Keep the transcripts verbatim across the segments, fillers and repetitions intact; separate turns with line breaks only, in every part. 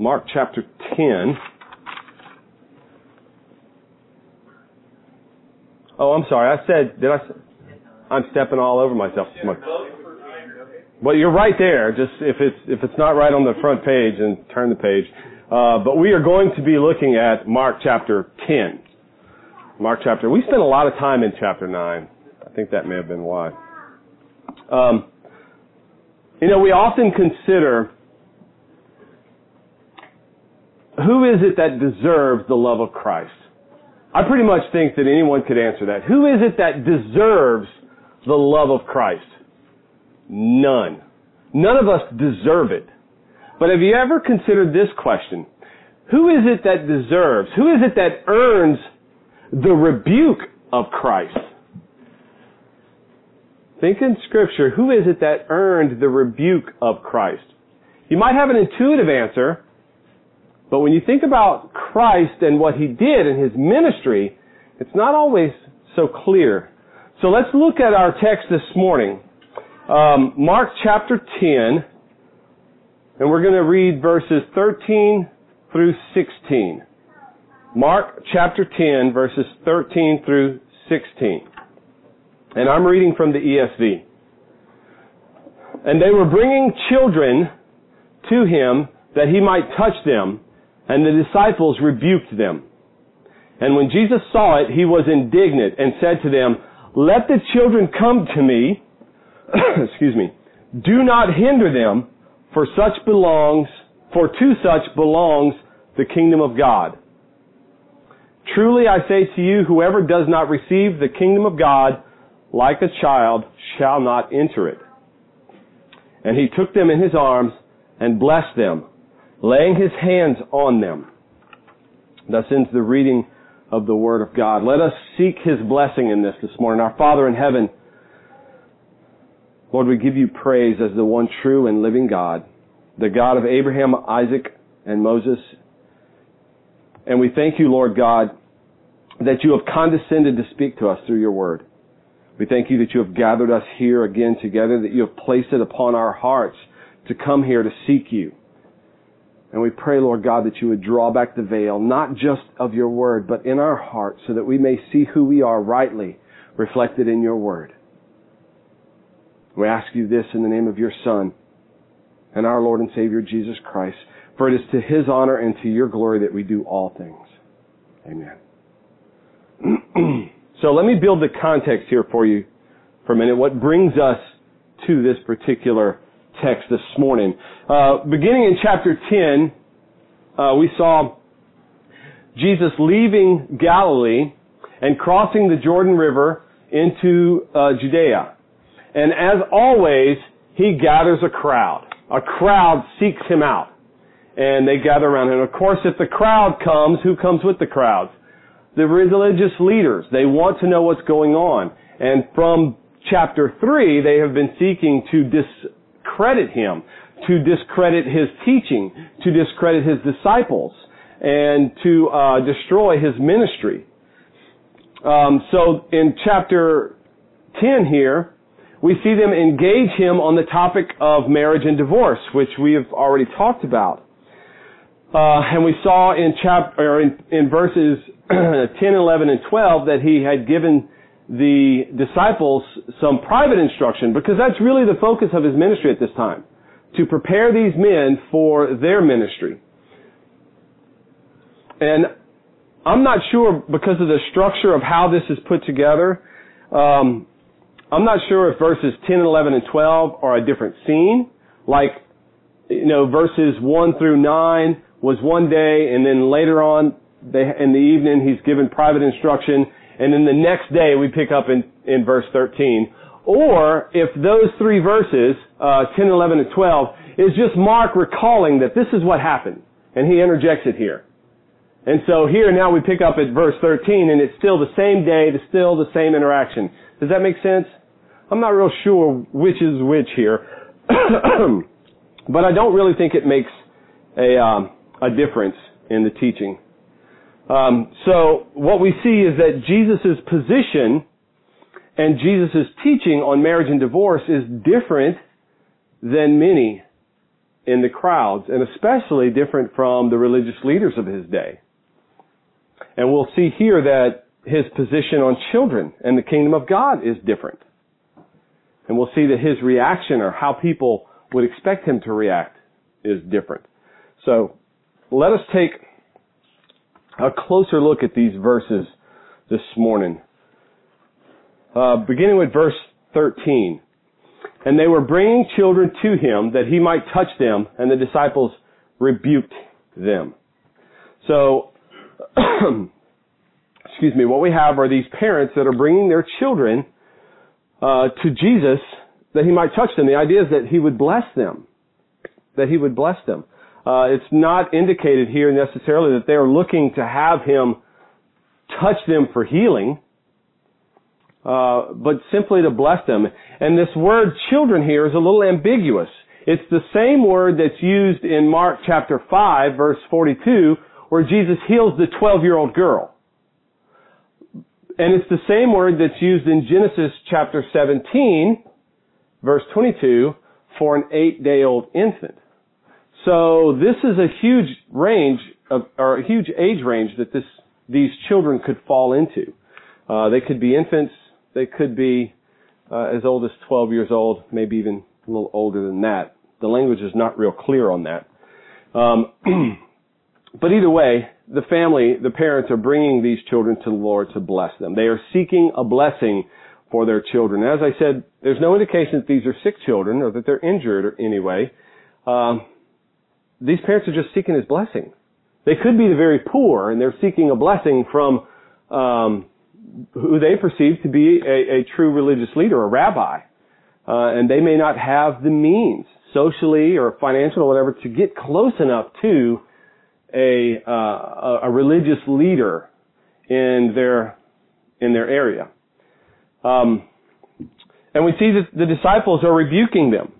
Mark chapter ten. Oh, I'm sorry. I said, did I? I'm stepping all over myself. Well, you're right there. Just if it's if it's not right on the front page, then turn the page. Uh, but we are going to be looking at Mark chapter ten. Mark chapter. We spent a lot of time in chapter nine. I think that may have been why. Um, you know, we often consider who is it that deserves the love of Christ. I pretty much think that anyone could answer that. Who is it that deserves the love of Christ? None. None of us deserve it. But have you ever considered this question? Who is it that deserves, who is it that earns the rebuke of Christ? Think in Scripture, who is it that earned the rebuke of Christ? You might have an intuitive answer, but when you think about Christ and what He did in His ministry, it's not always so clear. So let's look at our text this morning. Um, Mark chapter ten, and we're going to read verses thirteen through sixteen. Mark chapter ten, verses thirteen through sixteen. And I'm reading from the E S V. And they were bringing children to Him that He might touch them, and the disciples rebuked them. And when Jesus saw it, He was indignant and said to them, "Let the children come to me, excuse me, do not hinder them, for such belongs, for to such belongs the kingdom of God. Truly I say to you, whoever does not receive the kingdom of God like a child shall not enter it." And He took them in His arms and blessed them, laying His hands on them. Thus ends the reading of the Word of God. Let us seek His blessing in this this morning. Our Father in heaven, Lord, we give You praise as the one true and living God, the God of Abraham, Isaac, and Moses. And we thank You, Lord God, that You have condescended to speak to us through Your Word. We thank You that You have gathered us here again together, that You have placed it upon our hearts to come here to seek You. And we pray, Lord God, that You would draw back the veil, not just of Your Word, but in our hearts, so that we may see who we are rightly reflected in Your Word. We ask You this in the name of Your Son and our Lord and Savior, Jesus Christ, for it is to His honor and to Your glory that we do all things. Amen. So let me build the context here for you for a minute. What brings us to this particular text this morning? Uh, beginning in chapter ten, uh, we saw Jesus leaving Galilee and crossing the Jordan River into uh, Judea. And as always, He gathers a crowd. A crowd seeks Him out. And they gather around Him. Of course, if the crowd comes, who comes with the crowd? The religious leaders. They want to know what's going on. And from chapter three, they have been seeking to discredit Him, to discredit His teaching, to discredit His disciples, and to uh, destroy His ministry. Um, so in chapter ten here, we see them engage Him on the topic of marriage and divorce, which we have already talked about. Uh, and we saw in chapter, or in, in verses ten, eleven, and twelve that He had given the disciples some private instruction, because that's really the focus of His ministry at this time, to prepare these men for their ministry. And I'm not sure, because of the structure of how this is put together, um, I'm not sure if verses ten, eleven, and twelve are a different scene. Like, you know, verses one through nine was one day, and then later on they, in the evening He's given private instruction, and then the next day we pick up in, in verse thirteen. Or if those three verses, uh, ten, eleven, and twelve, is just Mark recalling that this is what happened, and he interjects it here. And so here now we pick up at verse thirteen, and it's still the same day, it's still the same interaction. Does that make sense? I'm not real sure which is which here, but I don't really think it makes a um, a difference in the teaching. Um, so what we see is that Jesus' position and Jesus' teaching on marriage and divorce is different than many in the crowds, and especially different from the religious leaders of his day. And we'll see here that his position on children and the kingdom of God is different. And we'll see that his reaction, or how people would expect him to react, is different. So let us take a closer look at these verses this morning. Uh, beginning with verse thirteen. And they were bringing children to him that he might touch them, and the disciples rebuked them. So, excuse me, what we have are these parents that are bringing their children uh, to Jesus that he might touch them. The idea is that he would bless them. That he would bless them. Uh, it's not indicated here necessarily that they are looking to have him touch them for healing, uh, but simply to bless them. And this word children here is a little ambiguous. It's the same word that's used in Mark chapter five, verse forty-two, where Jesus heals the twelve-year-old girl. And it's the same word that's used in Genesis chapter seventeen, verse twenty-two, for an eight-day-old infant. So this is a huge range of, or a huge age range that this, these children could fall into. Uh, they could be infants. They could be uh, as old as twelve years old, maybe even a little older than that. The language is not real clear on that. Um, but either way, the family, the parents are bringing these children to the Lord to bless them. They are seeking a blessing for their children. As I said, there's no indication that these are sick children or that they're injured or anyway. Um, these parents are just seeking his blessing. They could be the very poor, and they're seeking a blessing from um, who they perceive to be a, a true religious leader, a rabbi. Uh, and they may not have the means, socially or financial or whatever, to get close enough to a, uh, a, a religious leader in their in their area. Um, and we see that the disciples are rebuking them.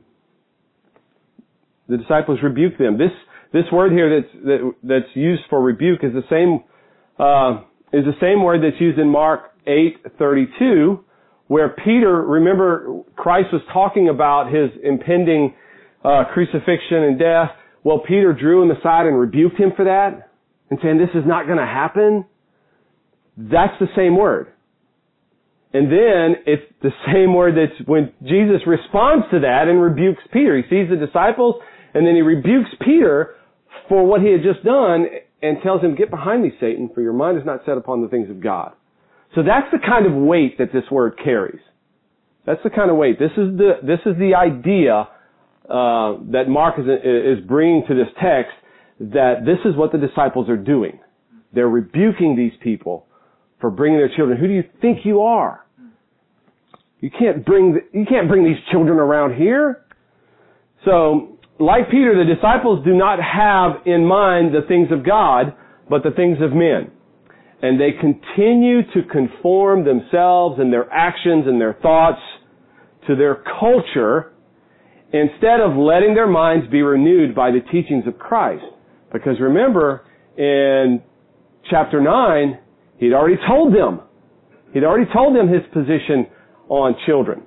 The disciples rebuke them. This this word here that's that, that's used for rebuke is the same uh, is the same word that's used in Mark eight thirty-two, where Peter, remember, Christ was talking about his impending uh, crucifixion and death. Well, Peter drew him aside and rebuked him for that, and saying, "This is not going to happen." That's the same word. And then it's the same word that's when Jesus responds to that and rebukes Peter. He sees the disciples, and then he rebukes Peter for what he had just done and tells him, "Get behind me, Satan, for your mind is not set upon the things of God." So that's the kind of weight that this word carries. That's the kind of weight. This is the this is the idea uh, that Mark is, is bringing to this text, that this is what the disciples are doing. They're rebuking these people for bringing their children. Who do you think you are? You can't bring the, you can't bring these children around here. So, like Peter, the disciples do not have in mind the things of God, but the things of men. And they continue to conform themselves and their actions and their thoughts to their culture instead of letting their minds be renewed by the teachings of Christ. Because remember, in chapter nine, he'd already told them. He'd already told them his position on children.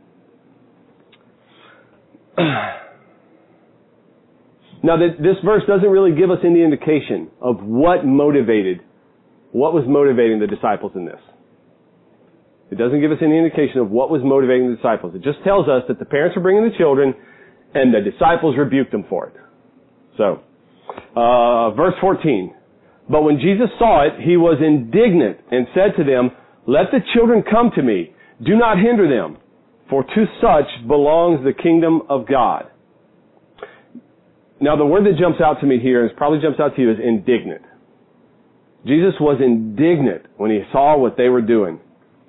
Now, this verse doesn't really give us any indication of what motivated, what was motivating the disciples in this. It doesn't give us any indication of what was motivating the disciples. It just tells us that the parents are bringing the children and the disciples rebuked them for it. So, uh, verse fourteen. But when Jesus saw it, he was indignant and said to them, "Let the children come to me. Do not hinder them, for to such belongs the kingdom of God." Now, the word that jumps out to me here, and probably jumps out to you, is indignant. Jesus was indignant when he saw what they were doing.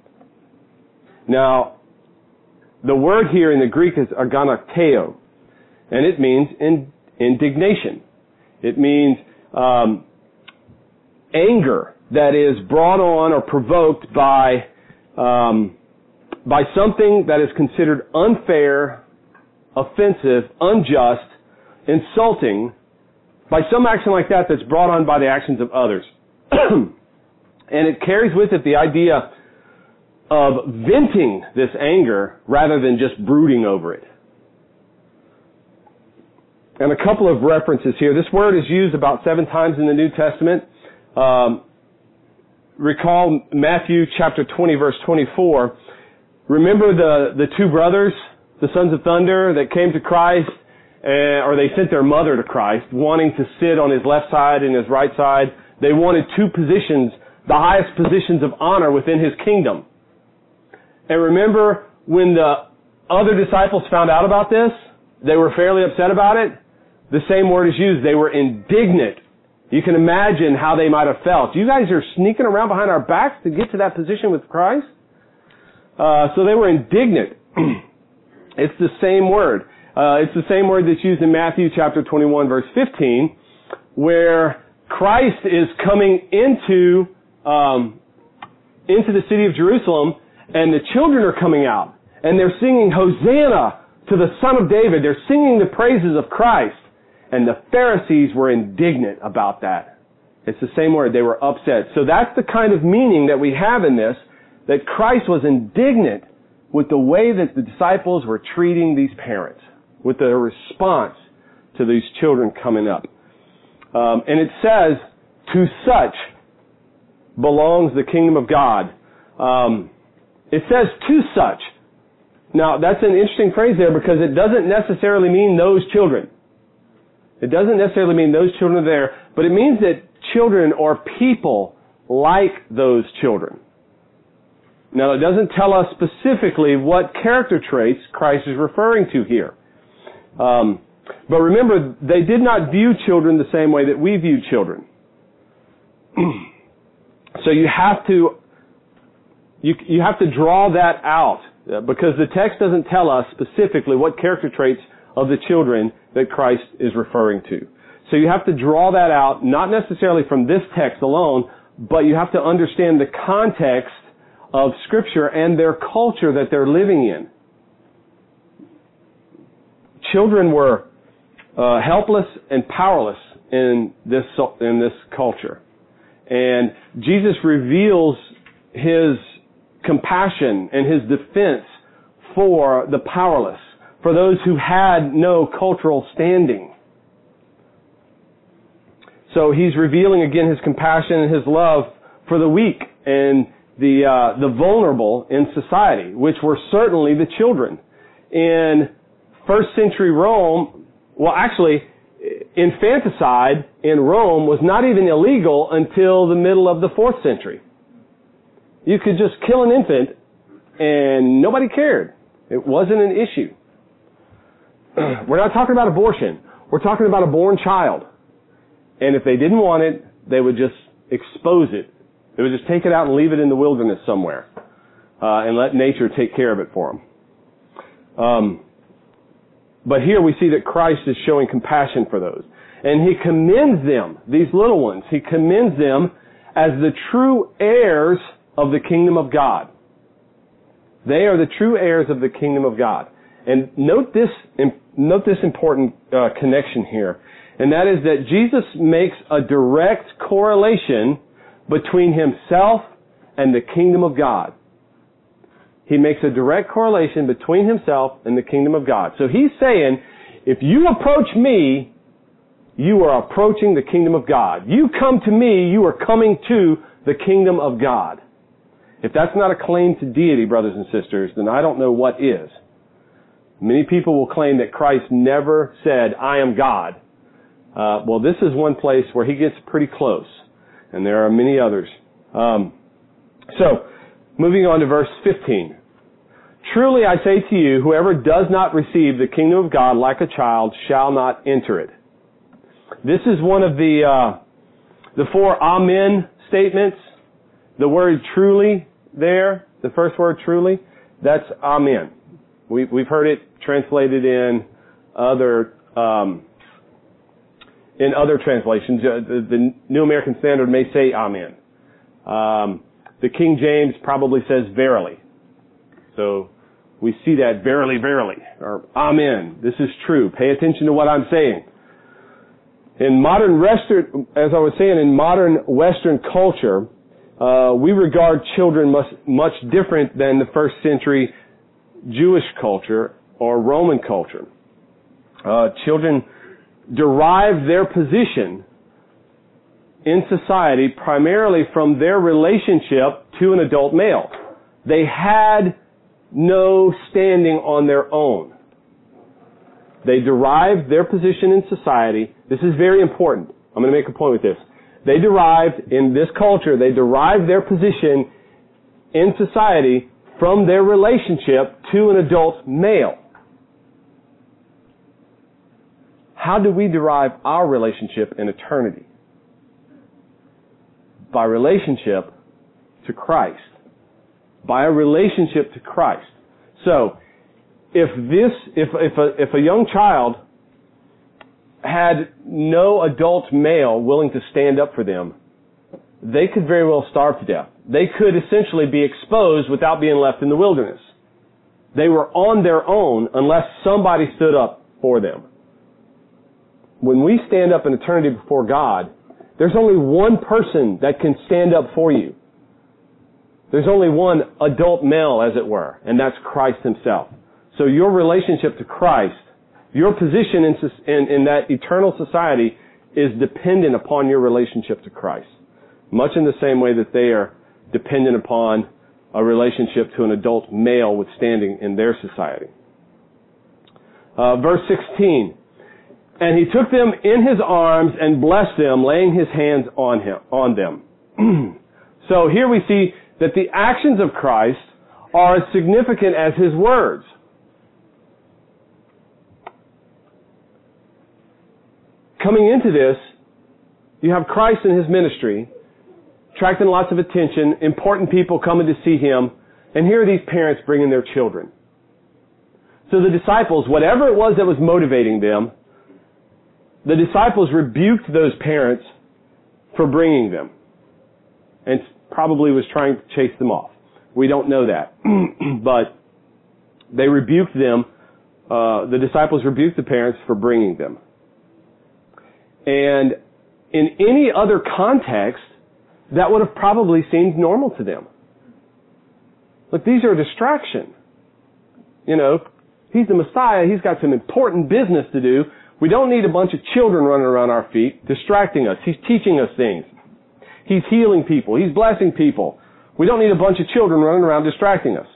Now, the word here in the Greek is aganakteo, and it means in, indignation. It means um, anger that is brought on or provoked by um, by something that is considered unfair, offensive, unjust, insulting, by some action like that that's brought on by the actions of others. And it carries with it the idea of venting this anger rather than just brooding over it. and a couple of references here. This word is used about seven times in the New Testament. Um, recall Matthew chapter twenty, verse twenty-four. Remember the, the two brothers, the sons of thunder, that came to Christ, uh, or they sent their mother to Christ, wanting to sit on his left side and his right side. They wanted two positions, the highest positions of honor within his kingdom. And remember when the other disciples found out about this, they were fairly upset about it. The same word is used. They were indignant. You can imagine how they might have felt. You guys are sneaking around behind our backs to get to that position with Christ? Uh, so they were indignant. It's the same word. Uh, it's the same word that's used in Matthew chapter twenty-one, verse fifteen, where Christ is coming into, um, into the city of Jerusalem, and the children are coming out, and they're singing Hosanna to the Son of David. They're singing the praises of Christ. And the Pharisees were indignant about that. It's the same word. They were upset. So that's the kind of meaning that we have in this, that Christ was indignant with the way that the disciples were treating these parents, with their response to these children coming up. Um, and it says, to such belongs the kingdom of God. Um, it says to such. Now, that's an interesting phrase there because it doesn't necessarily mean those children. It doesn't necessarily mean those children are there, but it means that children or people like those children. Now, it doesn't tell us specifically what character traits Christ is referring to here. Um, but remember, they did not view children the same way that we view children. So you have to you you have to draw that out uh, because the text doesn't tell us specifically what character traits of the children that Christ is referring to. So you have to draw that out, not necessarily from this text alone, but you have to understand the context of Scripture and their culture that they're living in. Children were uh, helpless and powerless in this in this culture. And Jesus reveals His compassion and His defense for the powerless, for those who had no cultural standing. So He's revealing again His compassion and His love for the weak and the uh, the vulnerable in society, which were certainly the children. In first century Rome, well actually, infanticide in Rome was not even illegal until the middle of the fourth century. You could just kill an infant and nobody cared. It wasn't an issue. We're not talking about abortion. We're talking about a born child. And if they didn't want it, they would just expose it. They would just take it out and leave it in the wilderness somewhere uh, and let nature take care of it for them. Um, but here we see that Christ is showing compassion for those. And He commends them, these little ones, He commends them as the true heirs of the kingdom of God. They are the true heirs of the kingdom of God. And note this, note this important uh, connection here, and that is that Jesus makes a direct correlation between Himself and the kingdom of God. He makes a direct correlation between Himself and the kingdom of God. So He's saying, if you approach me, you are approaching the kingdom of God. You come to me, you are coming to the kingdom of God. If that's not a claim to deity, brothers and sisters, then I don't know what is. Many people will claim that Christ never said, I am God. Uh, well, this is one place where He gets pretty close. And there are many others. Um, so, moving on to verse fifteen. Truly I say to you, whoever does not receive the kingdom of God like a child shall not enter it. This is one of the uh, the four amen statements. The word truly there, the first word truly, that's amen. We, we've heard it translated in other um, in other translations. Uh, the, the New American Standard may say amen. Um, the King James probably says verily. So we see that verily, verily, or amen. This is true. Pay attention to what I'm saying. In modern Western, as I was saying, in modern Western culture, uh, we regard children much, much different than the first century Jewish culture or Roman culture. Uh, children derived their position in society primarily from their relationship to an adult male. They had no standing on their own. They derived their position in society. This is very important. I'm going to make a point with this. They derived, in this culture, they derived their position in society from their relationship to an adult male. How do we derive our relationship in eternity? By relationship to Christ. By a relationship to Christ. So, if this, if, if a, if a young child had no adult male willing to stand up for them, they could very well starve to death. They could essentially be exposed without being left in the wilderness. They were on their own unless somebody stood up for them. When we stand up in eternity before God, there's only one person that can stand up for you. There's only one adult male, as it were, and that's Christ Himself. So your relationship to Christ, your position in, in, in that eternal society is dependent upon your relationship to Christ. Much in the same way that they are dependent upon a relationship to an adult male with standing in their society. Uh, verse sixteen. And he took them in his arms and blessed them, laying his hands on him, on them. So here we see that the actions of Christ are as significant as his words. Coming into this, you have Christ and his ministry, attracting lots of attention, important people coming to see him, and here are these parents bringing their children. So the disciples, whatever it was that was motivating them, the disciples rebuked those parents for bringing them and probably was trying to chase them off. We don't know that. But they rebuked them. Uh, the disciples rebuked the parents for bringing them. And in any other context, that would have probably seemed normal to them. Look, these are a distraction. You know, he's the Messiah. He's got some important business to do. We don't need a bunch of children running around our feet, distracting us. He's teaching us things. He's healing people. He's blessing people. We don't need a bunch of children running around distracting us.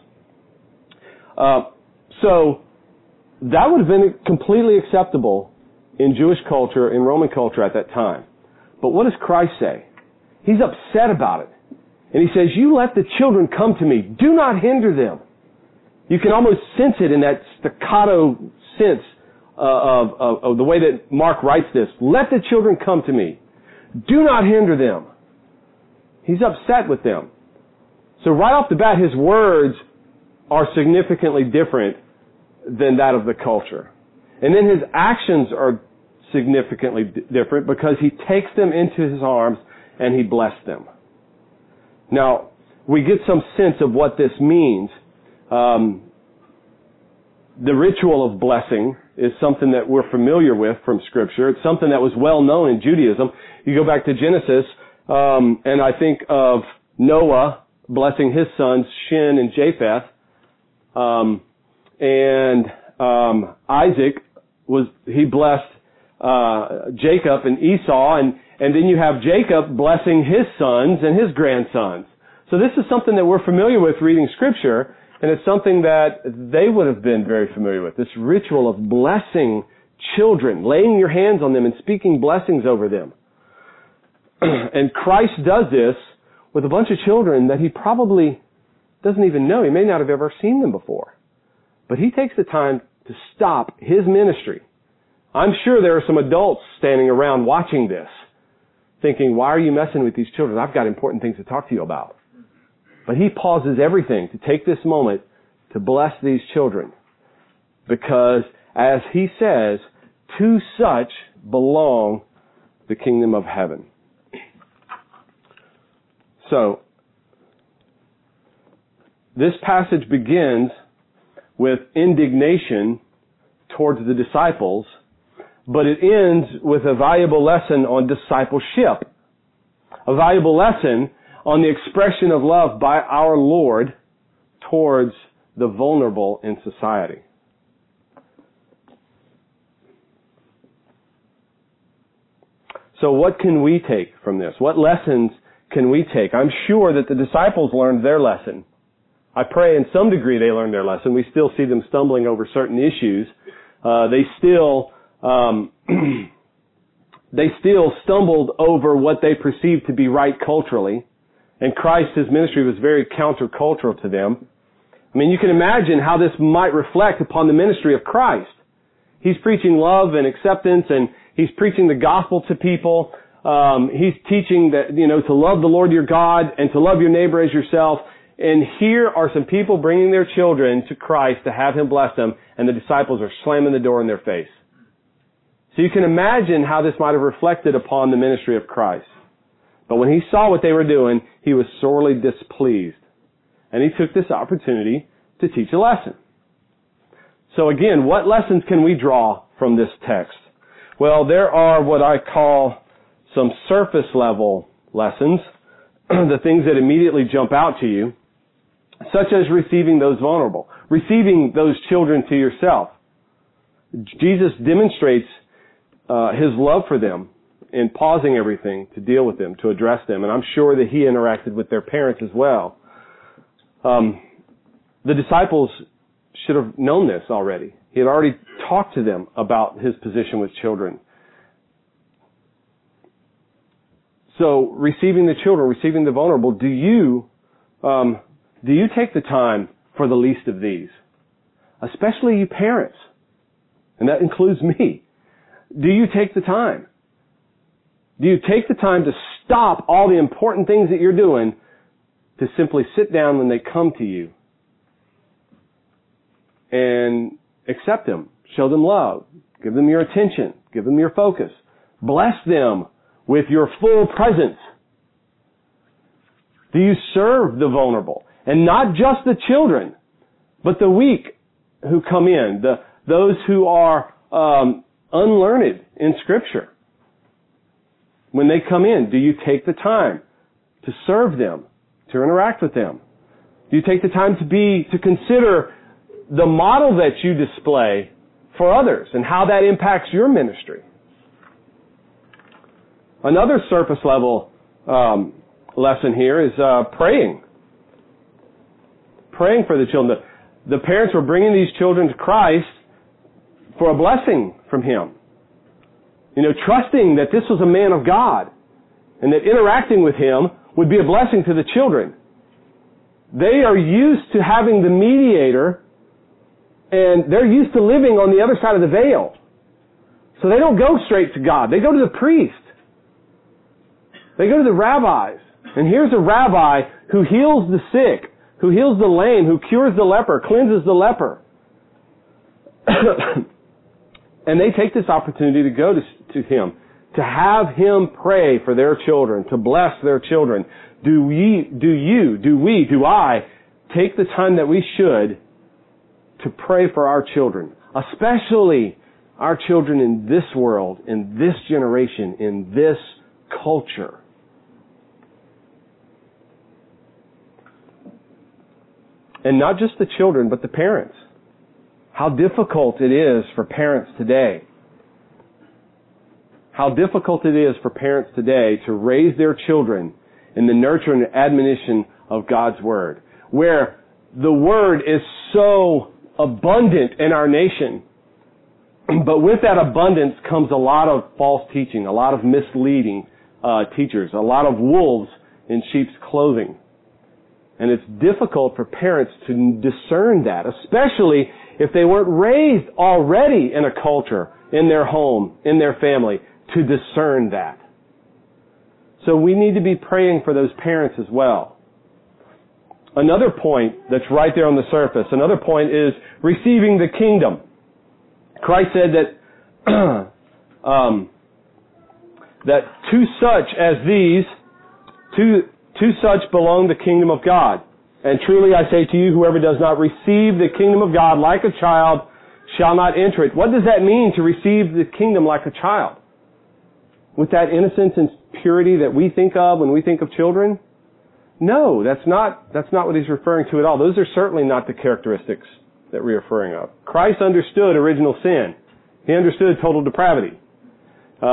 Uh, so, that would have been completely acceptable in Jewish culture, in Roman culture at that time. But what does Christ say? He's upset about it. And he says, you let the children come to me. Do not hinder them. You can almost sense it in that staccato sense uh, of, of, of the way that Mark writes this. Let the children come to me. Do not hinder them. He's upset with them. So right off the bat, his words are significantly different than that of the culture. And then his actions are significantly d- different because he takes them into his arms and he blessed them. Now, we get some sense of what this means. Um, the ritual of blessing is something that we're familiar with from Scripture. It's something that was well known in Judaism. You go back to Genesis, um, and I think of Noah blessing his sons, Shin and Japheth, um, and um, Isaac was he blessed uh, Jacob and Esau, and and then you have Jacob blessing his sons and his grandsons. So this is something that we're familiar with reading Scripture, and it's something that they would have been very familiar with. This ritual of blessing children, laying your hands on them and speaking blessings over them. And Christ does this with a bunch of children that he probably doesn't even know. He may not have ever seen them before. But he takes the time to stop his ministry. I'm sure there are some adults standing around watching this, thinking, why are you messing with these children? I've got important things to talk to you about. But he pauses everything to take this moment to bless these children. Because, as he says, to such belong the kingdom of heaven. So, this passage begins with indignation towards the disciples, but it ends with a valuable lesson on discipleship. A valuable lesson on the expression of love by our Lord towards the vulnerable in society. So what can we take from this? What lessons can we take? I'm sure that the disciples learned their lesson. I pray in some degree they learned their lesson. We still see them stumbling over certain issues. Uh, they still, um, they still stumbled over what they perceived to be right culturally. And Christ, His ministry was very countercultural to them. I mean, you can imagine how this might reflect upon the ministry of Christ. He's preaching love and acceptance, and He's preaching the gospel to people. Um, he's teaching that, you know, to love the Lord your God and to love your neighbor as yourself. And here are some people bringing their children to Christ to have Him bless them, and the disciples are slamming the door in their face. So you can imagine how this might have reflected upon the ministry of Christ. But when He saw what they were doing, He was sorely displeased. And He took this opportunity to teach a lesson. So again, what lessons can we draw from this text? Well, there are what I call some surface level lessons, the things that immediately jump out to you, such as receiving those vulnerable, receiving those children to yourself. Jesus demonstrates uh, His love for them in pausing everything to deal with them, to address them. And I'm sure that He interacted with their parents as well. Um, the disciples should have known this already. He had already talked to them about His position with children. So, receiving the children, receiving the vulnerable, do you, um, do you take the time for the least of these? Especially you parents. And that includes me. Do you take the time? Do you take the time to stop all the important things that you're doing to simply sit down when they come to you and accept them, show them love, give them your attention, give them your focus, bless them with your full presence? Do you serve the vulnerable? And not just the children, but the weak who come in, the those who are um, unlearned in Scripture. When they come in, do you take the time to serve them, to interact with them? Do you take the time to be, to consider the model that you display for others and how that impacts your ministry? Another surface level um, lesson here is uh, praying. Praying for the children. The, the parents were bringing these children to Christ for a blessing from Him. You know, trusting that this was a man of God and that interacting with Him would be a blessing to the children. They are used to having the mediator, and they're used to living on the other side of the veil. So they don't go straight to God. They go to the priest. They go to the rabbis. And here's a rabbi who heals the sick, who heals the lame, who cures the leper, cleanses the leper. And they take this opportunity to go to, to Him, to have Him pray for their children, to bless their children. Do we, do you, do we, do I take the time that we should to pray for our children, especially our children in this world, in this generation, in this culture? And not just the children, but the parents. How difficult it is for parents today. How difficult it is for parents today to raise their children in the nurture and admonition of God's Word, where the Word is so abundant in our nation. But with that abundance comes a lot of false teaching, a lot of misleading uh, teachers, a lot of wolves in sheep's clothing. And it's difficult for parents to discern that, especially if they weren't raised already in a culture, in their home, in their family, to discern that. So we need to be praying for those parents as well. Another point that's right there on the surface, another point is receiving the kingdom. Christ said that um, that to such as these, to to such belong the kingdom of God. And truly I say to you, whoever does not receive the kingdom of God like a child shall not enter it. What does that mean, to receive the kingdom like a child? With that innocence and purity that we think of when we think of children? No, that's not, that's not what He's referring to at all. Those are certainly not the characteristics that we're referring of. Christ understood original sin. He understood total depravity. Um,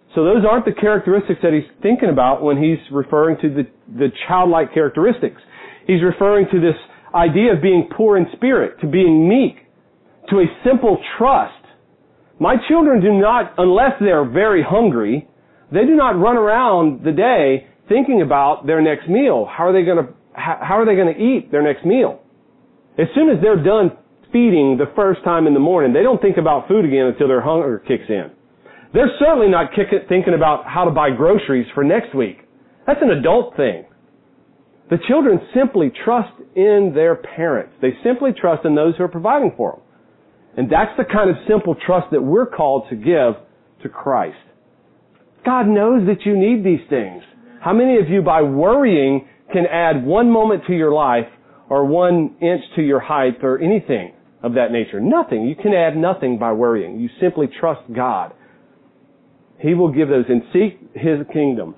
So those aren't the characteristics that he's thinking about when he's referring to the, the childlike characteristics. He's referring to this idea of being poor in spirit, to being meek, to a simple trust. My children do not, unless they're very hungry, they do not run around the day thinking about their next meal. How are they going to, how are they going to eat their next meal? As soon as they're done feeding the first time in the morning, they don't think about food again until their hunger kicks in. They're certainly not kick it, thinking about how to buy groceries for next week. That's an adult thing. The children simply trust in their parents. They simply trust in those who are providing for them. And that's the kind of simple trust that we're called to give to Christ. God knows that you need these things. How many of you, by worrying, can add one moment to your life or one inch to your height or anything of that nature? Nothing. You can add nothing by worrying. You simply trust God. He will give those, and seek His kingdom.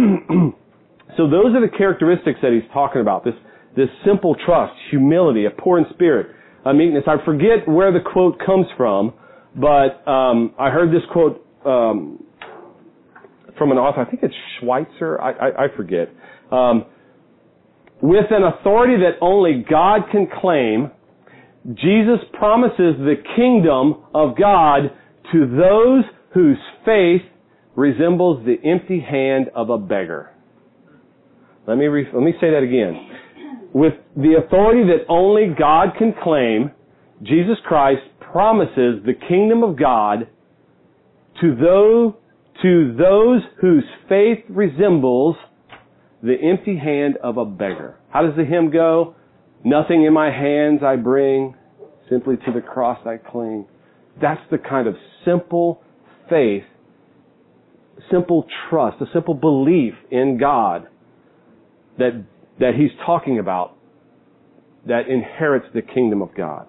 So those are the characteristics that he's talking about. This, this simple trust, humility, a poor in spirit, a meekness. I forget where the quote comes from, but um, I heard this quote um, from an author. I think it's Schweitzer. I, I, I forget. Um, With an authority that only God can claim, Jesus promises the kingdom of God to those whose faith resembles the empty hand of a beggar. Let me re- let me say that again. With the authority that only God can claim, Jesus Christ promises the kingdom of God to those, to those whose faith resembles the empty hand of a beggar. How does the hymn go? Nothing in my hands I bring, simply to the cross I cling. That's the kind of simple faith, simple trust, a simple belief in God that, that he's talking about that inherits the kingdom of God.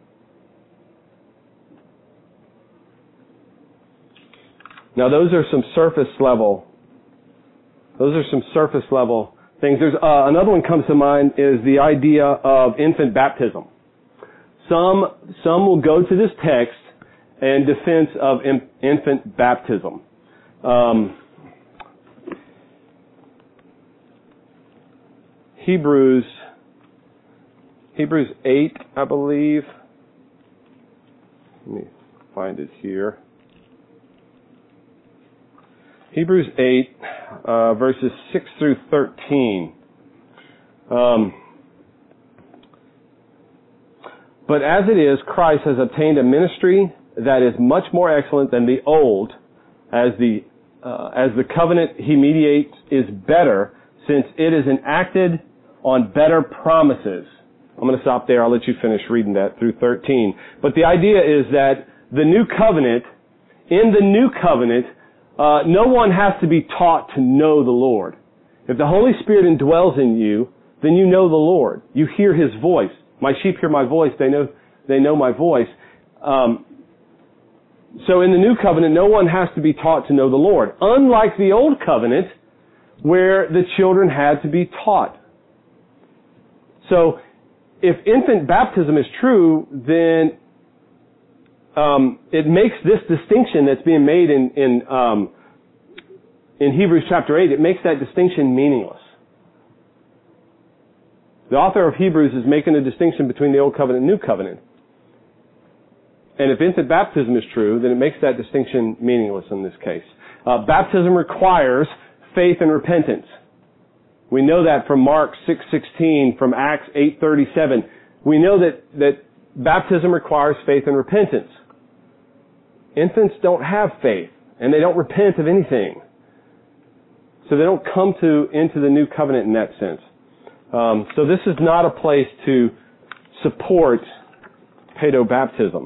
Now those are some surface level Those are some surface level things. There's uh, another one comes to mind is the idea of infant baptism. Some some will go to this text in defense of in, infant baptism. Um, Hebrews Hebrews eight, I believe. Let me find it here. Hebrews eight, uh, verses six through thirteen. Um, but as it is, Christ has obtained a ministry that is much more excellent than the old, as the uh, as the covenant he mediates is better, since it is enacted on better promises. I'm going to stop there. I'll let you finish reading that through thirteen. But the idea is that the new covenant, in the new covenant, Uh, no one has to be taught to know the Lord. If the Holy Spirit indwells in you, then you know the Lord. You hear His voice. My sheep hear my voice. They know, they know my voice. Um, so in the new covenant, no one has to be taught to know the Lord. Unlike the old covenant, where the children had to be taught. So if infant baptism is true, then Um, it makes this distinction that's being made in in, um, in Hebrews chapter eight, it makes that distinction meaningless. The author of Hebrews is making a distinction between the Old Covenant and New Covenant. And if infant baptism is true, then it makes that distinction meaningless in this case. Uh, baptism requires faith and repentance. We know that from Mark six sixteen, from Acts eight thirty-seven. We know that, that baptism requires faith and repentance. Infants don't have faith, and they don't repent of anything. So they don't come to into the new covenant in that sense. Um, so this is not a place to support paedobaptism.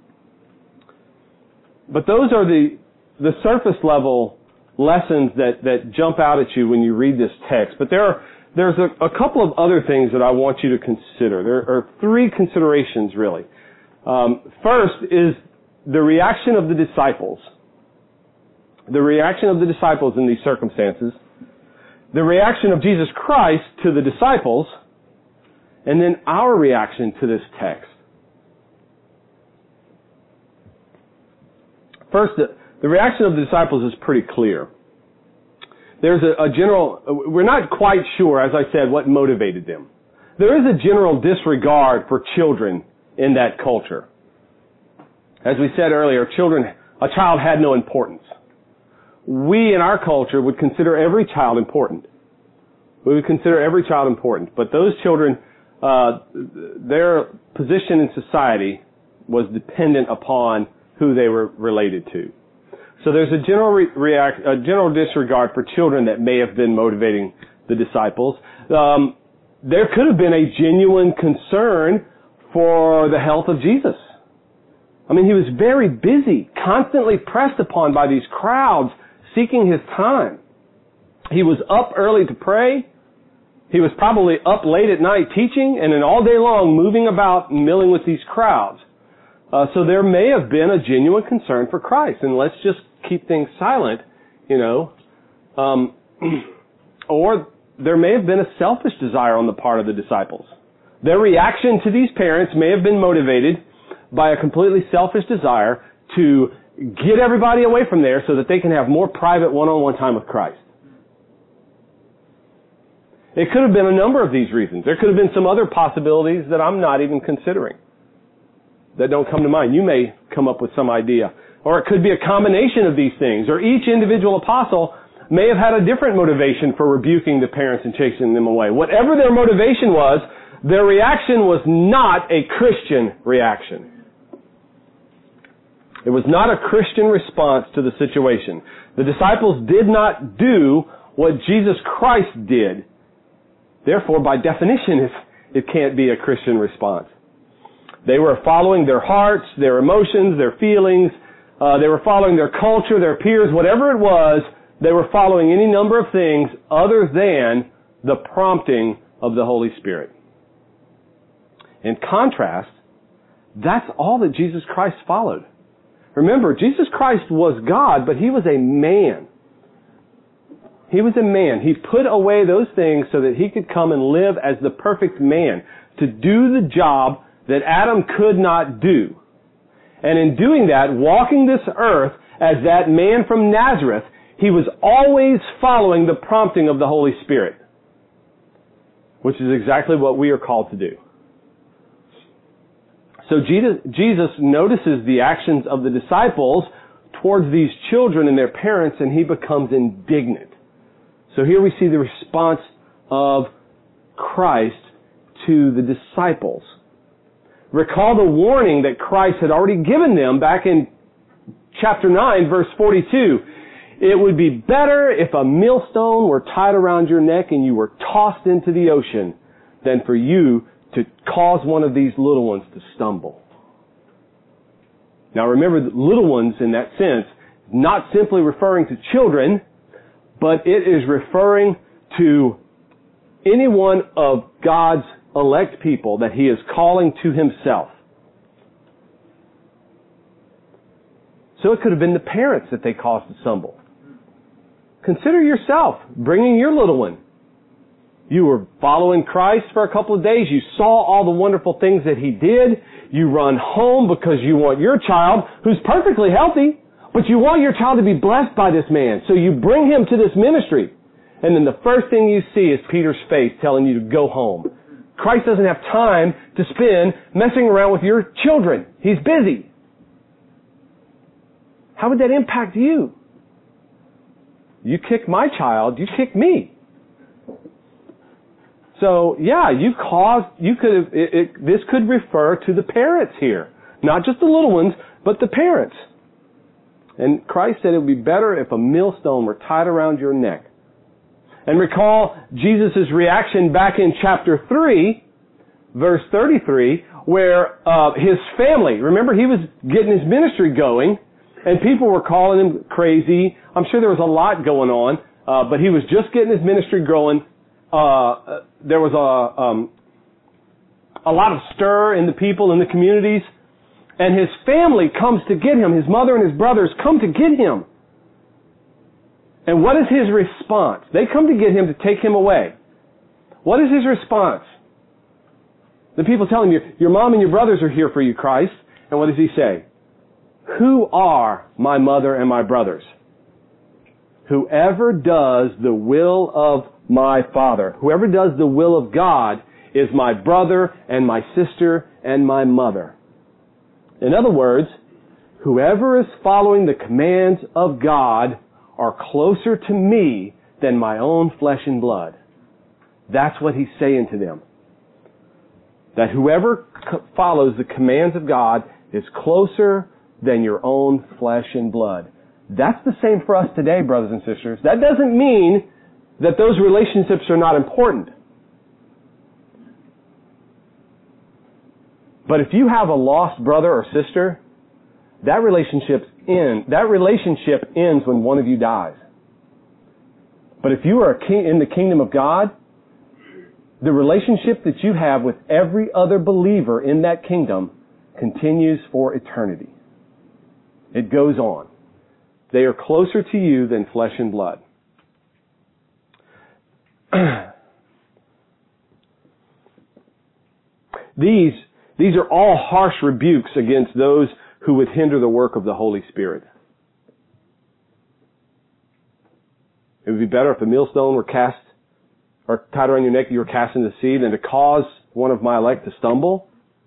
But those are the the surface level lessons that, that jump out at you when you read this text. But there are there's a, a couple of other things that I want you to consider. There are three considerations, really. Um, first is the reaction of the disciples. The reaction of the disciples in these circumstances. The reaction of Jesus Christ to the disciples. And then our reaction to this text. First, the, The reaction of the disciples is pretty clear. There's a, a general, we're not quite sure, as I said, what motivated them. There is a general disregard for children in that culture. As we said earlier, children, a child had no importance. We in our culture would consider every child important. We would consider every child important. But those children, uh, their position in society was dependent upon who they were related to. So there's a general re- react, a general disregard for children that may have been motivating the disciples. Um, there could have been a genuine concern for the health of Jesus. I mean, he was very busy, constantly pressed upon by these crowds seeking his time. He was up early to pray. He was probably up late at night teaching, and then all day long moving about and milling with these crowds. Uh, so there may have been a genuine concern for Christ, and let's just keep things silent, you know. Um, or there may have been a selfish desire on the part of the disciples. Their reaction to these parents may have been motivated by a completely selfish desire to get everybody away from there so that they can have more private one-on-one time with Christ. It could have been a number of these reasons. There could have been some other possibilities that I'm not even considering, that don't come to mind. You may come up with some idea. Or it could be a combination of these things. Or each individual apostle may have had a different motivation for rebuking the parents and chasing them away. Whatever their motivation was, their reaction was not a Christian reaction. It was not a Christian response to the situation. The disciples did not do what Jesus Christ did. Therefore, by definition, it can't be a Christian response. They were following their hearts, their emotions, their feelings. Uh, they were following their culture, their peers, whatever it was. They were following any number of things other than the prompting of the Holy Spirit. In contrast, that's all that Jesus Christ followed. Remember, Jesus Christ was God, but he was a man. He was a man. He put away those things so that he could come and live as the perfect man, to do the job that Adam could not do. And in doing that, walking this earth as that man from Nazareth, he was always following the prompting of the Holy Spirit, which is exactly what we are called to do. So Jesus, Jesus notices the actions of the disciples towards these children and their parents, and he becomes indignant. So here we see the response of Christ to the disciples. Recall the warning that Christ had already given them back in chapter nine, verse forty-two. It would be better if a millstone were tied around your neck and you were tossed into the ocean than for you to cause one of these little ones to stumble. Now remember, the little ones in that sense, not simply referring to children, but it is referring to any one of God's elect people that he is calling to himself. So it could have been the parents that they caused to stumble. Consider yourself bringing your little one. You were following Christ for a couple of days. You saw all the wonderful things that he did. You run home because you want your child, who's perfectly healthy, but you want your child to be blessed by this man. So you bring him to this ministry. And then the first thing you see is Peter's face telling you to go home. Christ doesn't have time to spend messing around with your children. He's busy. How would that impact you? You kick my child, you kick me. So, yeah, you caused, you could have, it, it, this could refer to the parents here. Not just the little ones, but the parents. And Christ said it would be better if a millstone were tied around your neck. And recall Jesus' reaction back in chapter three, verse thirty-three, where uh, his family, remember he was getting his ministry going, and people were calling him crazy. I'm sure there was a lot going on, uh, but he was just getting his ministry growing. Uh, there was a, um, a lot of stir in the people, in the communities, and his family comes to get him. His mother and his brothers come to get him. And what is his response? They come to get him to take him away. What is his response? The people tell him, your, your mom and your brothers are here for you, Christ. And what does he say? who are my mother and my brothers? Whoever does the will of my Father, whoever does the will of God, is my brother and my sister and my mother. In other words, whoever is following the commands of God are closer to me than my own flesh and blood. That's what he's saying to them. That whoever follows the commands of God is closer than your own flesh and blood. That's the same for us today, brothers and sisters. That doesn't mean that those relationships are not important. But if you have a lost brother or sister, that relationship end, that relationship ends when one of you dies. But if you are a king in the kingdom of God, the relationship that you have with every other believer in that kingdom continues for eternity. It goes on. They are closer to you than flesh and blood. These, these are all harsh rebukes against those who would hinder the work of the Holy Spirit. It would be better if a millstone were cast or tied around your neck, you were cast into the sea, than to cause one of my elect to stumble.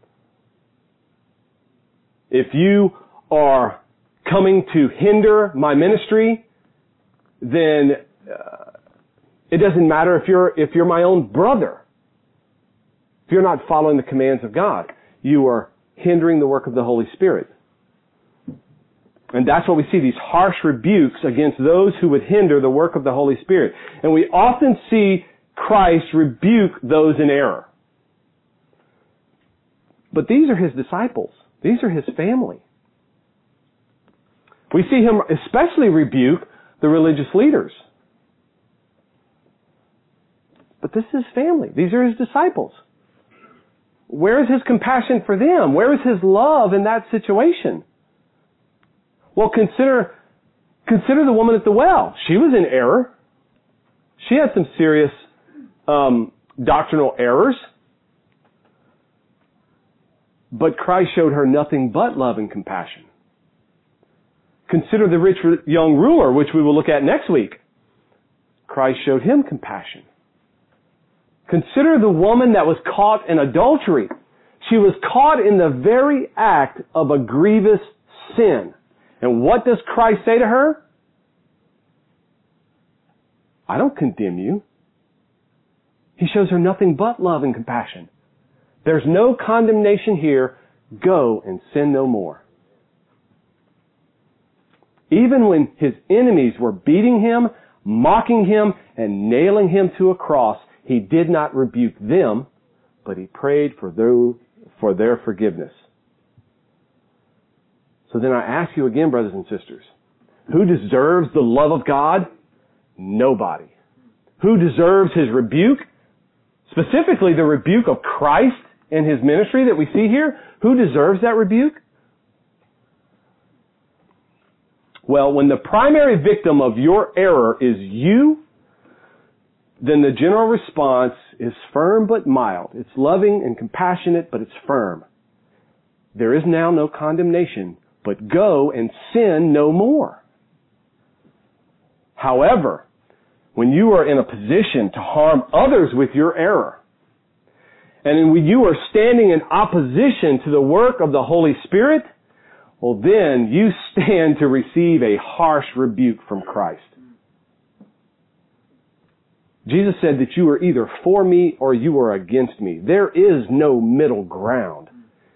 If you are coming to hinder my ministry, then uh, it doesn't matter if you're if you're my own brother. If you're not following the commands of God, you are hindering the work of the Holy Spirit. And that's what we see, these harsh rebukes against those who would hinder the work of the Holy Spirit. And we often see Christ rebuke those in error. But these are his disciples. These are his family. We see him especially rebuke the religious leaders. But this is his family. These are his disciples. Where is his compassion for them? Where is his love in that situation? Well, consider, consider the woman at the well. She was in error. She had some serious um, doctrinal errors. But Christ showed her nothing but love and compassion. Consider the rich young ruler, which we will look at next week. Christ showed him compassion. Consider the woman that was caught in adultery. She was caught in the very act of a grievous sin. And what does Christ say to her? I don't condemn you. He shows her nothing but love and compassion. There's no condemnation here. Go and sin no more. Even when his enemies were beating him, mocking him, and nailing him to a cross, he did not rebuke them, but he prayed for their, for their forgiveness. So then I ask you again, brothers and sisters, who deserves the love of God? Nobody. Who deserves his rebuke? Specifically the rebuke of Christ and his ministry that we see here. Who deserves that rebuke? Well, when the primary victim of your error is you, then the general response is firm but mild. It's loving and compassionate, but it's firm. There is now no condemnation, but go and sin no more. However, when you are in a position to harm others with your error, and when you are standing in opposition to the work of the Holy Spirit, well, then you stand to receive a harsh rebuke from Christ. Jesus said that you are either for me or you are against me. There is no middle ground.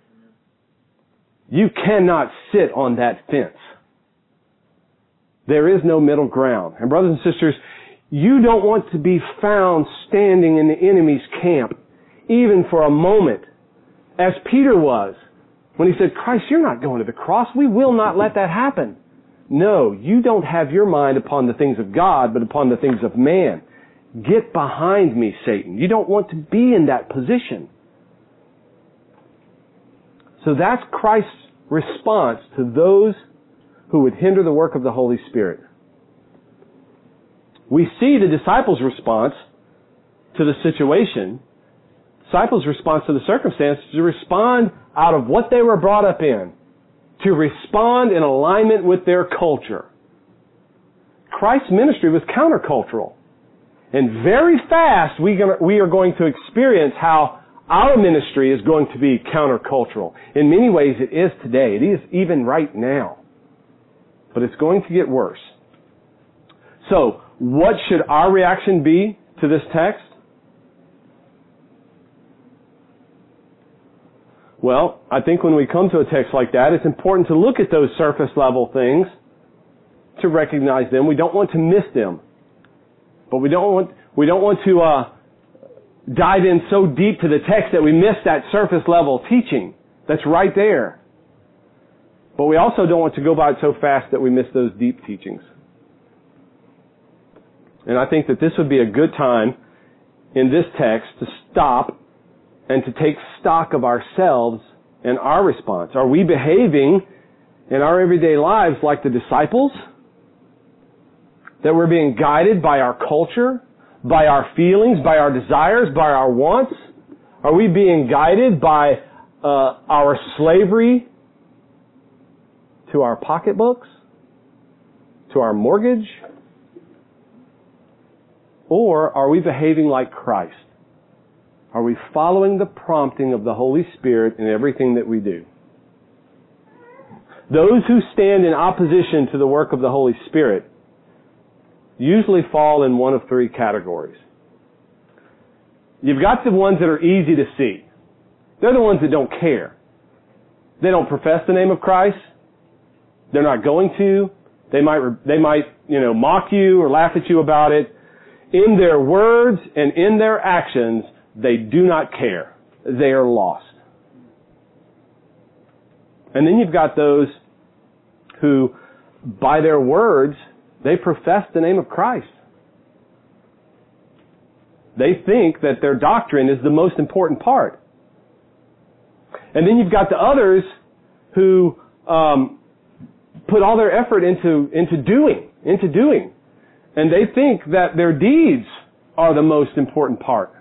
You cannot sit on that fence. There is no middle ground. And brothers and sisters, you don't want to be found standing in the enemy's camp, even for a moment, as Peter was, when he said, Christ, you're not going to the cross. We will not let that happen. No, you don't have your mind upon the things of God, but upon the things of man. Get behind me, Satan. You don't want to be in that position. So that's Christ's response to those who would hinder the work of the Holy Spirit. We see the disciples' response to the situation, disciples' response to the circumstance, to respond out of what they were brought up in. to respond in alignment with their culture. Christ's ministry was countercultural. And very fast we we are going to experience how our ministry is going to be countercultural. In many ways it is today. It is even right now. But it's going to get worse. So, what should our reaction be to this text? Well, I think when we come to a text like that, it's important to look at those surface level things, to recognize them. We don't want to miss them. But we don't want, we don't want to uh, dive in so deep to the text that we miss that surface level teaching that's right there. But we also don't want to go by it so fast that we miss those deep teachings. And I think that this would be a good time in this text to stop and to take stock of ourselves and our response. Are we behaving in our everyday lives like the disciples? That we're being guided by our culture, by our feelings, by our desires, by our wants? Are we being guided by uh, our slavery to our pocketbooks, to our mortgage? Or are we behaving like Christ? Are we following the prompting of the Holy Spirit in everything that we do? Those who stand in opposition to the work of the Holy Spirit usually fall in one of three categories. You've got the ones that are easy to see. They're the ones that don't care. They don't profess the name of Christ. They're not going to. They might, they might, you know, mock you or laugh at you about it. In their words and in their actions, they do not care. They are lost. And then you've got those who, by their words, they profess the name of Christ. They think that their doctrine is the most important part. And then you've got the others who um, put all their effort into into doing, into doing. And they think that their deeds are the most important part.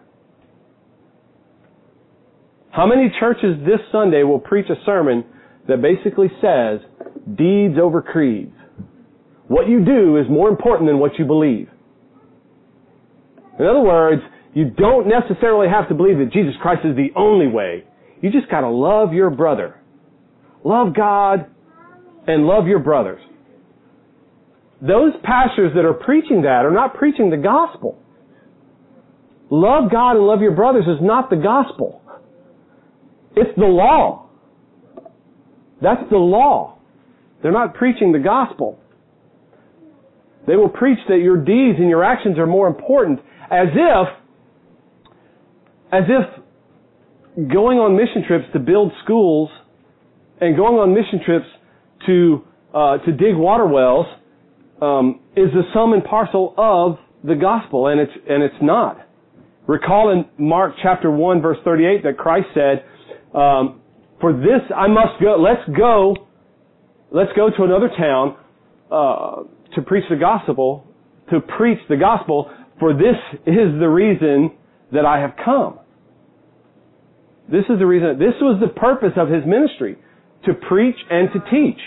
How many churches this Sunday will preach a sermon that basically says, deeds over creeds? What you do is more important than what you believe. In other words, you don't necessarily have to believe that Jesus Christ is the only way. You just got to love your brother. Love God and love your brothers. Those pastors that are preaching that are not preaching the gospel. Love God and love your brothers is not the gospel. It's the law. That's the law. They're not preaching the gospel. They will preach that your deeds and your actions are more important, as if, as if going on mission trips to build schools and going on mission trips to uh, to dig water wells um, is the sum and parcel of the gospel, and it's and it's not. Recall in Mark chapter one, verse thirty-eight, that Christ said, um, "For this I must go. Let's go. Let's go to another town uh, to preach the gospel. To preach the gospel. For this is the reason that I have come." This is the reason. This was the purpose of his ministry: to preach and to teach.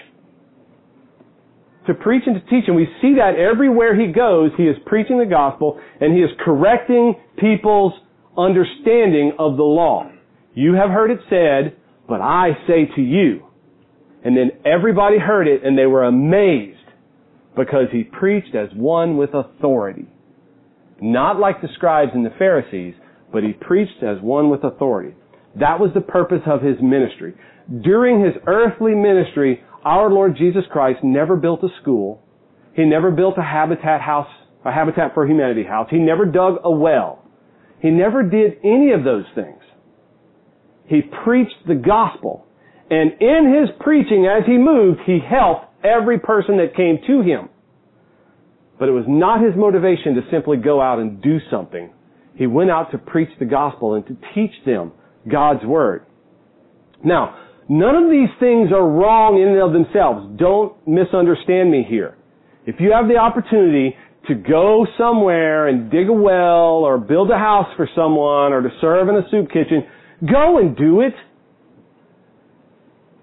To preach and to teach. And we see that everywhere he goes, he is preaching the gospel and he is correcting people's understanding of the law. You have heard it said, but I say to you. And then everybody heard it and they were amazed because he preached as one with authority. Not like the scribes and the Pharisees, but he preached as one with authority. That was the purpose of his ministry. During his earthly ministry, our Lord Jesus Christ never built a school. He never built a habitat house, a Habitat for Humanity house. He never dug a well. He never did any of those things. He preached the gospel. And in his preaching, as he moved, he helped every person that came to him. But it was not his motivation to simply go out and do something. He went out to preach the gospel and to teach them God's word. Now, none of these things are wrong in and of themselves. Don't misunderstand me here. If you have the opportunity to go somewhere and dig a well or build a house for someone or to serve in a soup kitchen, go and do it.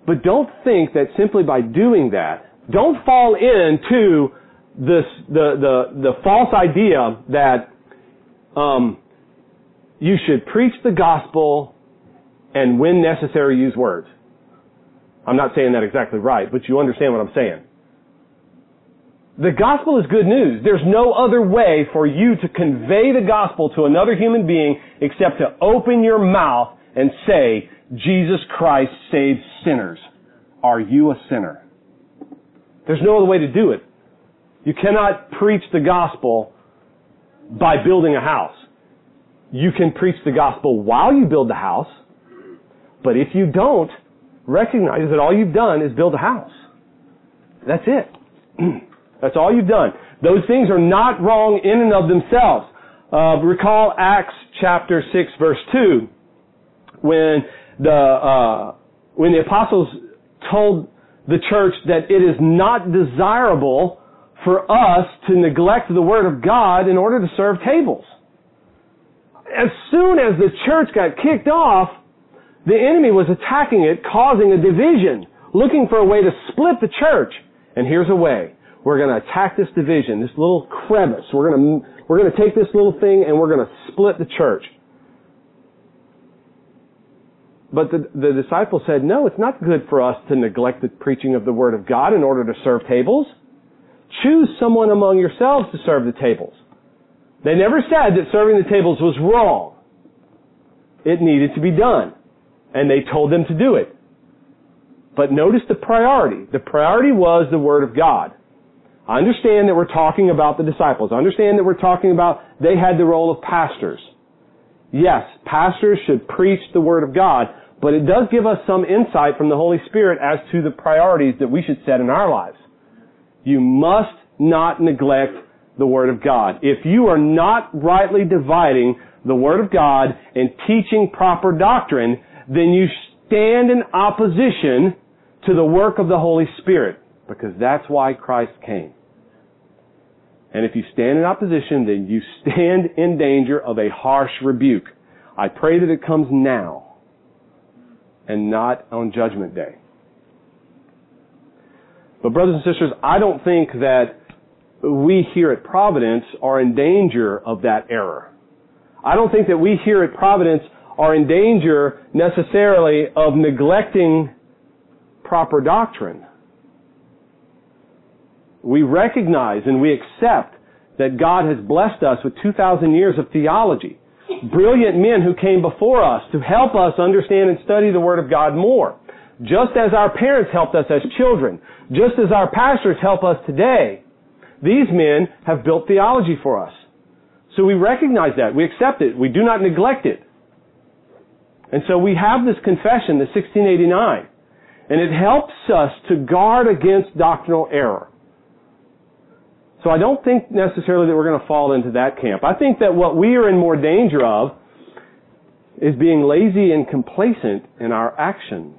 But don't think that simply by doing that, don't fall into this, the, the, the false idea that um, you should preach the gospel and when necessary use words. I'm not saying that exactly right, but you understand what I'm saying. The gospel is good news. There's no other way for you to convey the gospel to another human being except to open your mouth and say, Jesus Christ saves sinners. Are you a sinner? There's no other way to do it. You cannot preach the gospel by building a house. You can preach the gospel while you build the house, but if you don't, recognize that all you've done is build a house. That's it. That's all you've done. Those things are not wrong in and of themselves. Uh, recall Acts chapter six verse two, when the, uh, when the apostles told the church that it is not desirable for us to neglect the Word of God in order to serve tables. As soon as the church got kicked off, the enemy was attacking it, causing a division, looking for a way to split the church. And here's a way. We're going to attack this division, this little crevice. We're going to, we're going to take this little thing and we're going to split the church. But the, the disciples said, no, it's not good for us to neglect the preaching of the Word of God in order to serve tables. Choose someone among yourselves to serve the tables. They never said that serving the tables was wrong. It needed to be done. And they told them to do it. But notice the priority. The priority was the Word of God. I understand that we're talking about the disciples. I understand that we're talking about they had the role of pastors. Yes, pastors should preach the Word of God, but it does give us some insight from the Holy Spirit as to the priorities that we should set in our lives. You must not neglect the Word of God. If you are not rightly dividing the Word of God and teaching proper doctrine, then you stand in opposition to the work of the Holy Spirit, because that's why Christ came. And if you stand in opposition, then you stand in danger of a harsh rebuke. I pray that it comes now and not on Judgment Day. But brothers and sisters, I don't think that we here at Providence are in danger of that error. I don't think that we here at Providence are in danger necessarily of neglecting proper doctrine. We recognize and we accept that God has blessed us with two thousand years of theology. Brilliant men who came before us to help us understand and study the Word of God more. Just as our parents helped us as children. Just as our pastors help us today. These men have built theology for us. So we recognize that. We accept it. We do not neglect it. And so we have this confession, the sixteen eighty-nine. And it helps us to guard against doctrinal error. So I don't think necessarily that we're going to fall into that camp. I think that what we are in more danger of is being lazy and complacent in our actions.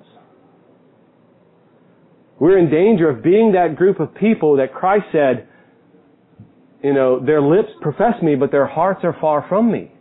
We're in danger of being that group of people that Christ said, you know, their lips profess me, but their hearts are far from me.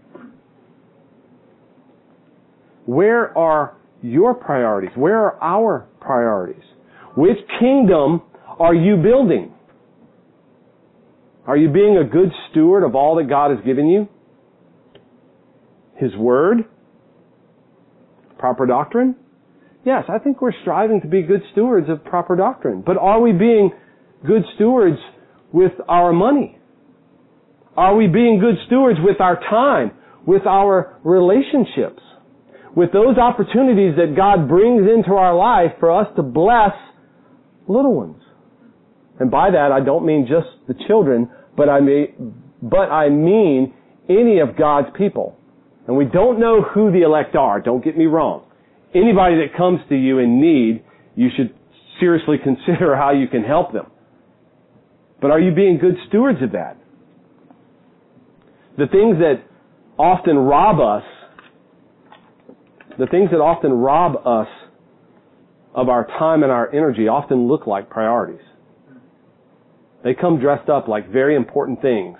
Where are your priorities? Where are our priorities? Which kingdom are you building? Are you being a good steward of all that God has given you? His Word? Proper doctrine? Yes, I think we're striving to be good stewards of proper doctrine. But are we being good stewards with our money? Are we being good stewards with our time, with our relationships, with those opportunities that God brings into our life for us to bless little ones? And by that, I don't mean just the children, but I mean, but I mean any of God's people. And we don't know who the elect are, don't get me wrong. Anybody that comes to you in need, you should seriously consider how you can help them. But are you being good stewards of that? The things that often rob us, the things that often rob us of our time and our energy often look like priorities. They come dressed up like very important things.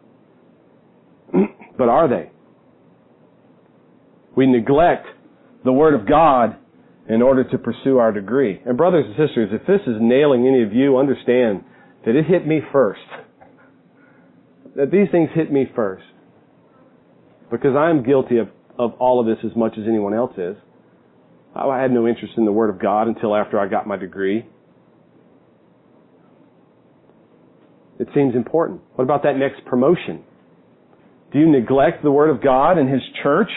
But are they? We neglect the Word of God in order to pursue our degree. And brothers and sisters, if this is nailing any of you, understand that it hit me first. That these things hit me first. Because I am guilty of, of all of this as much as anyone else is. I had no interest in the Word of God until after I got my degree. It seems important. What about that next promotion? Do you neglect the Word of God and His church?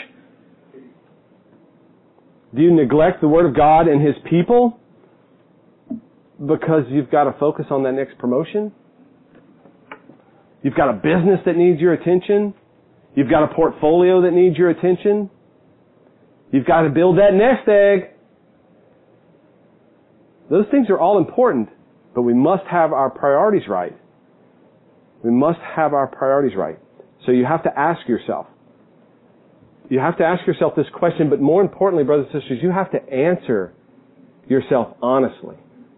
Do you neglect the Word of God and His people because you've got to focus on that next promotion? You've got a business that needs your attention. You've got a portfolio that needs your attention. You've got to build that nest egg. Those things are all important, but we must have our priorities right. We must have our priorities right. So you have to ask yourself. You have to ask yourself this question, but more importantly, brothers and sisters, you have to answer yourself honestly.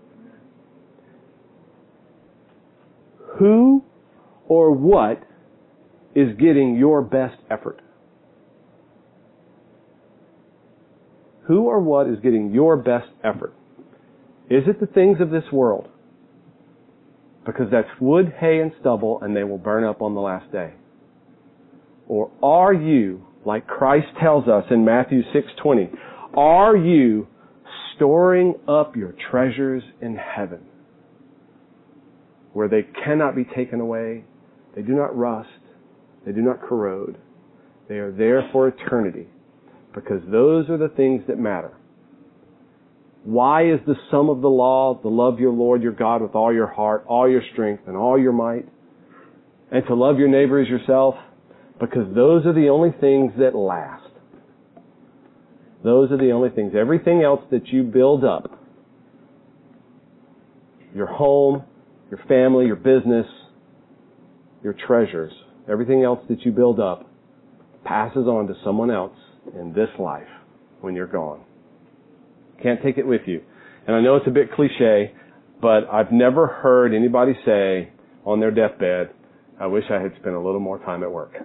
Who or what is getting your best effort? Who or what is getting your best effort? Is it the things of this world? Because that's wood, hay, and stubble, and they will burn up on the last day. Or are you, like Christ tells us in Matthew six twenty, are you storing up your treasures in heaven, where they cannot be taken away, they do not rust, they do not corrode, they are there for eternity, because those are the things that matter. Why is the sum of the law to love your Lord your God with all your heart, all your strength, and all your might, and to love your neighbor as yourself? Because those are the only things that last. Those are the only things. Everything else that you build up, your home, your family, your business, your treasures, everything else that you build up passes on to someone else in this life when you're gone. Can't take it with you. And I know it's a bit cliche, but I've never heard anybody say on their deathbed, I wish I had spent a little more time at work.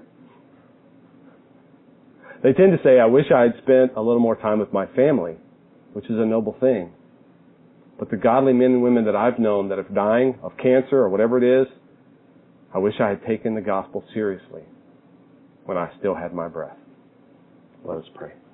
They tend to say, I wish I had spent a little more time with my family, which is a noble thing. But the godly men and women that I've known that are dying of cancer or whatever it is, I wish I had taken the gospel seriously when I still had my breath. Let us pray.